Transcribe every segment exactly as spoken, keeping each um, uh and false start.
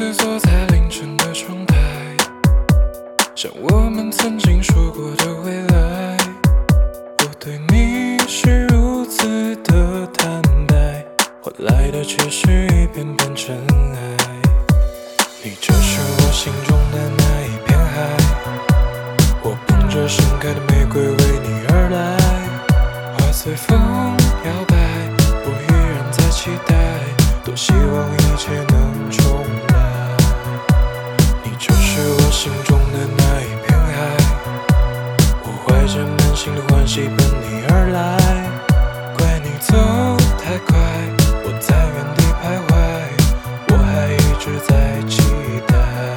子坐在凌晨的窗台，想我们曾经说过的未来。我对你是如此的坦白，换来的却是一片片尘埃。你就是我心中的那一片海，我捧着盛开的玫瑰为你而来。花随风摇摆，我依然在期待，多希望一切能重来。你就是我心中的那一片海，我怀着满心的欢喜奔你而来。怪你走太快，我在原地徘徊，我还一直在期待。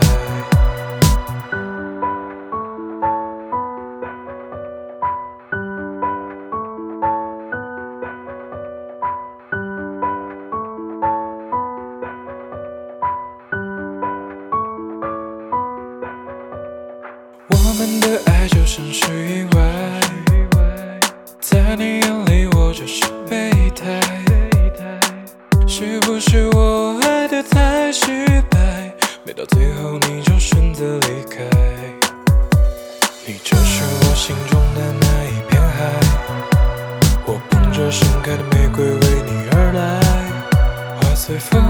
我们的爱就像是意外，在你眼里我就是备胎。是不是我爱得太失败，每到最后你就选择离开。你就是我心中的那一片海，我捧着盛开的玫瑰为你而来。花随风